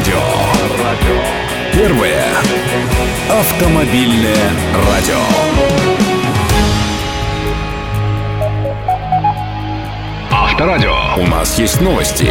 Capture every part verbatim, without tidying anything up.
Авторадио. Первое автомобильное радио. Авторадио. У нас есть новости.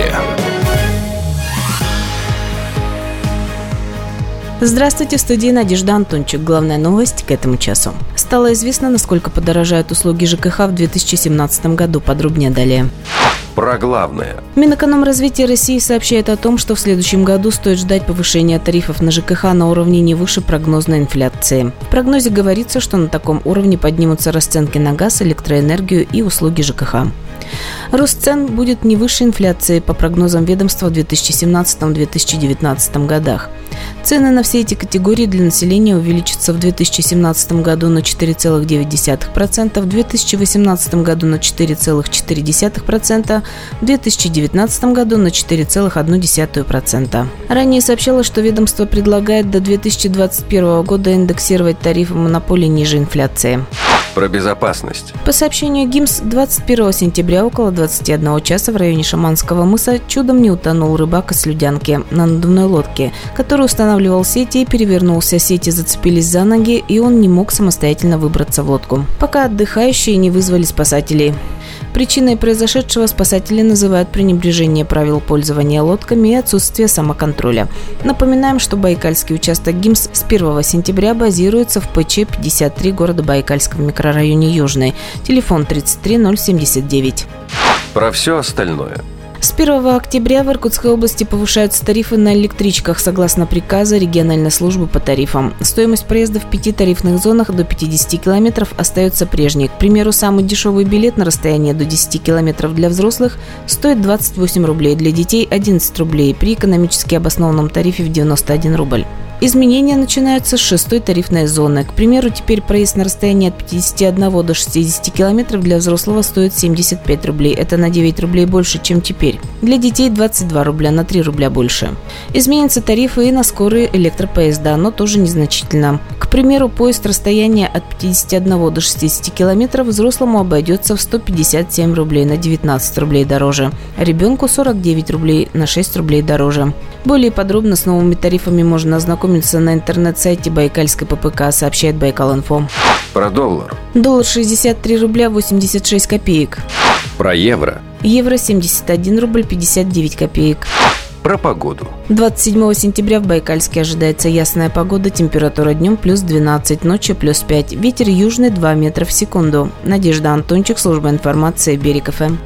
Здравствуйте, в студии Надежда Антончик. Главная новость к этому часу. Стало известно, насколько подорожают услуги ЖКХ в две тысячи семнадцатом году. Подробнее далее. Про главное. Минэкономразвития России сообщает о том, что в следующем году стоит ждать повышения тарифов на ЖКХ на уровне не выше прогнозной инфляции. В прогнозе говорится, что на таком уровне поднимутся расценки на газ, электроэнергию и услуги ЖКХ. Рост цен будет не выше инфляции по прогнозам ведомства в две тысячи семнадцатом - две тысячи девятнадцатом годах. Цены на все эти категории для населения увеличатся в две тысячи семнадцатом году на четыре целых девять десятых процента, в две тысячи восемнадцатом году на четыре целых четыре десятых процента, в две тысячи девятнадцатом году на четыре целых одну десятую процента. Ранее сообщалось, что ведомство предлагает до две тысячи двадцать первого года индексировать тарифы монополии ниже инфляции. Про безопасность. По сообщению ГИМС, двадцать первого сентября около двадцати одного часа в районе Шаманского мыса чудом не утонул рыбак из Слюдянки на надувной лодке, который устанавливал сети и перевернулся. Сети зацепились за ноги, и он не мог самостоятельно выбраться в лодку, пока отдыхающие не вызвали спасателей. Причиной произошедшего спасатели называют пренебрежение правил пользования лодками и отсутствие самоконтроля. Напоминаем, что Байкальский участок ГИМС с первого сентября базируется в ПЧ пятьдесят три города Байкальска в микрорайоне Южный. Телефон тридцать три ноль семьдесят девять. Про все остальное. С первого октября в Иркутской области повышаются тарифы на электричках согласно приказа региональной службы по тарифам. Стоимость проезда в пяти тарифных зонах до пятидесяти километров остается прежней. К примеру, самый дешевый билет на расстояние до десяти километров для взрослых стоит двадцать восемь рублей, для детей одиннадцать рублей при экономически обоснованном тарифе в девяносто один рубль. Изменения начинаются с шестой тарифной зоны. К примеру, теперь проезд на расстоянии от пятидесяти одного до шестидесяти километров для взрослого стоит семьдесят пять рублей. Это на девять рублей больше, чем теперь. Для детей двадцать два рубля, на три рубля больше. Изменятся тарифы и на скорые электропоезда, но тоже незначительно. К примеру, поезд расстояния от пятидесяти одного до шестидесяти километров взрослому обойдется в сто пятьдесят семь рублей, на девятнадцать рублей дороже. А ребенку сорок девять рублей, на шесть рублей дороже. Более подробно с новыми тарифами можно ознакомиться на интернет-сайте Байкальской ППК, сообщает Байкал.Инфо. Про доллар. Доллар шестьдесят три рубля восемьдесят шесть копеек. Про евро. Евро семьдесят один рубль пятьдесят девять копеек. Про погоду. двадцать седьмого сентября в Байкальске ожидается ясная погода, температура днем плюс двенадцать, ночью плюс пять, ветер южный два метра в секунду. Надежда Антончик, служба информации, Берег ФМ.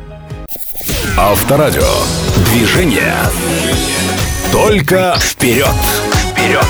Авторадио. Движение. Только вперед. Вперед.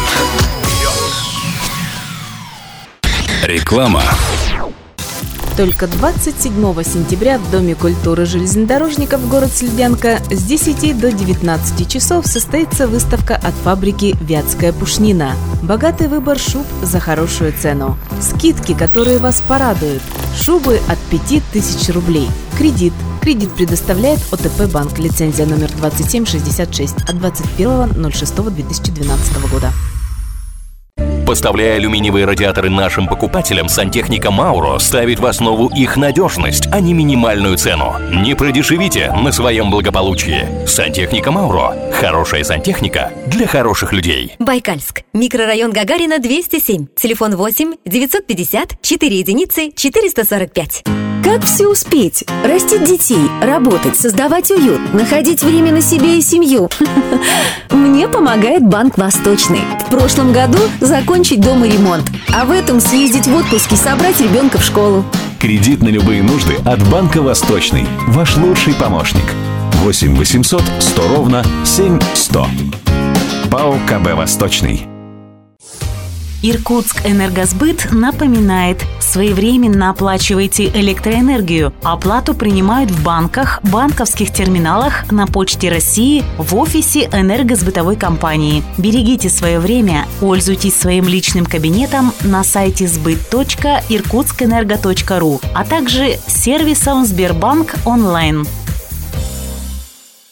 Реклама. Только двадцать седьмого сентября в Доме культуры железнодорожников город Слюдянка с десяти до девятнадцати часов состоится выставка от фабрики «Вятская пушнина». Богатый выбор шуб за хорошую цену. Скидки, которые вас порадуют. Шубы от пяти тысяч рублей. Кредит. Кредит предоставляет ОТП банк. Лицензия номер двадцать семь шестьдесят шесть от двадцать первого ноль шестого две тысячи двенадцатого года. Поставляя алюминиевые радиаторы нашим покупателям, сантехника Мауро ставит в основу их надежность, а не минимальную цену. Не продешевите на своем благополучии. Сантехника Мауро. Хорошая сантехника для хороших людей. Байкальск. Микрорайон Гагарина, двести семь. Телефон восемь девятьсот пятьдесят четыре единицы четыреста сорок пять. Как все успеть? Растить детей, работать, создавать уют, находить время на себе и семью. Мне помогает Банк Восточный. В прошлом году закончить дома ремонт, а в этом съездить в отпуск и собрать ребенка в школу. Кредит на любые нужды от Банка Восточный. Ваш лучший помощник. восемь восемьсот сто ровно семь сто. ПАО КБ «Восточный». Иркутск Энергосбыт напоминает: своевременно оплачивайте электроэнергию. Оплату принимают в банках, банковских терминалах, на Почте России, в офисе энергосбытовой компании. Берегите свое время, пользуйтесь своим личным кабинетом на сайте сбыт точка иркутскэнерго точка ру, а также сервисом Сбербанк онлайн.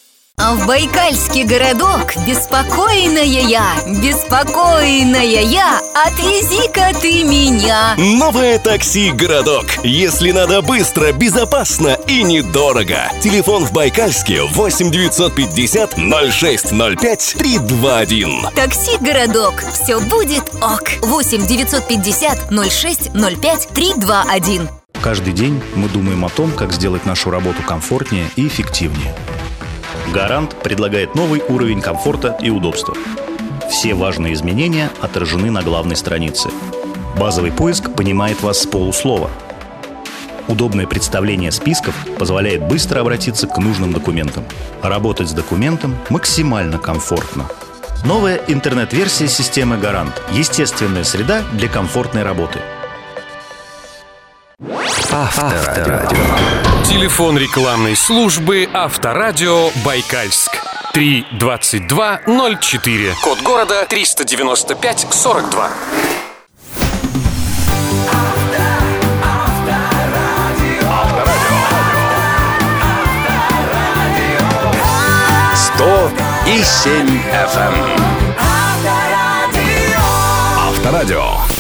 А в Байкальский городок беспокойная я, беспокойная я, отвези-ка ты меня. Новое такси «Городок». Если надо быстро, безопасно и недорого. Телефон в Байкальске восемь девятьсот пятьдесят ноль шесть ноль пять три два один. Такси «Городок». Все будет ок. восемь девятьсот пятьдесят ноль шесть ноль пять три два один. Каждый день мы думаем о том, как сделать нашу работу комфортнее и эффективнее. «Гарант» предлагает новый уровень комфорта и удобства. Все важные изменения отражены на главной странице. Базовый поиск понимает вас с полуслова. Удобное представление списков позволяет быстро обратиться к нужным документам. Работать с документом максимально комфортно. Новая интернет-версия системы «Гарант» – естественная среда для комфортной работы. Авторадио. Телефон рекламной службы Авторадио Байкальск. три двадцать два ноль четыре. Код города триста девяносто пять сорок два. сто и семь эф эм. Авторадио.